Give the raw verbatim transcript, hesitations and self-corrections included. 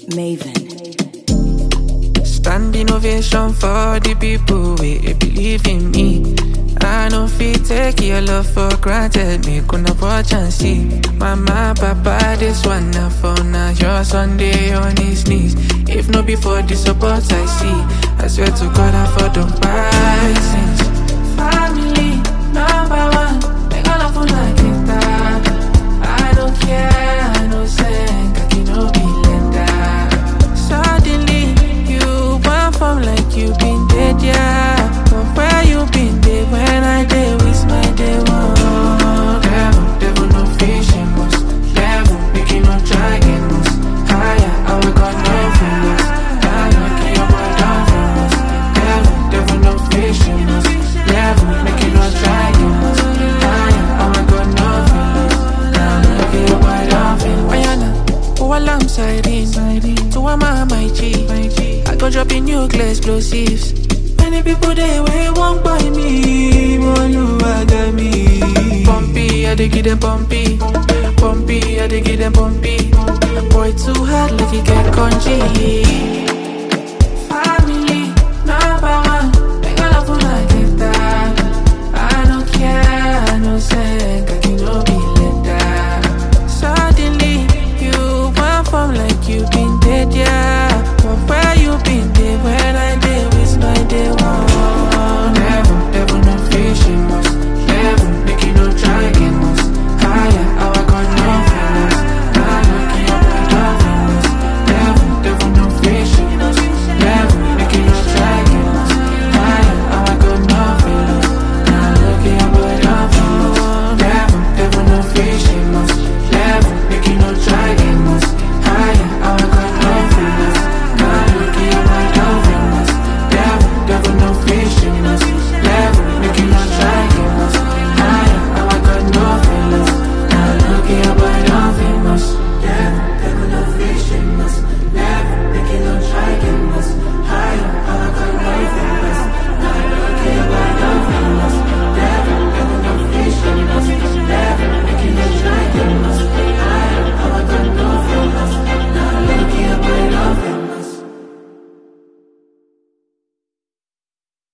Maven. Standing ovation for the people we believe in me. I no fit take your love for granted. Me gonna watch and see. Mama, papa, this one na for now. Your Sunday on his knees. If no before the support I see, I swear to God I for don't buy sins. Family number one. They gonna phone like it that. I don't care. I no sing. I can no be lender. Suddenly you want from like you been dead, yeah. But where you been dead when I did with my day one? Devil, devil no fishing must. Devil making no dragon must. Higher, I will got nothing must. I'm knocking your boy down from us. Devil, devil no fishing must. Devil making no dragon must. Higher, I will got nothing must. I'm knocking your boy down from us. Ayana, while I'm siding, to a mama, my G. I go dropping nuclear explosives. Many people they way won't buy me, but you got me. Pumpy, I dey give them pumpy. Pumpy, I dey give them pumpy. Boy too hard, like he get congee.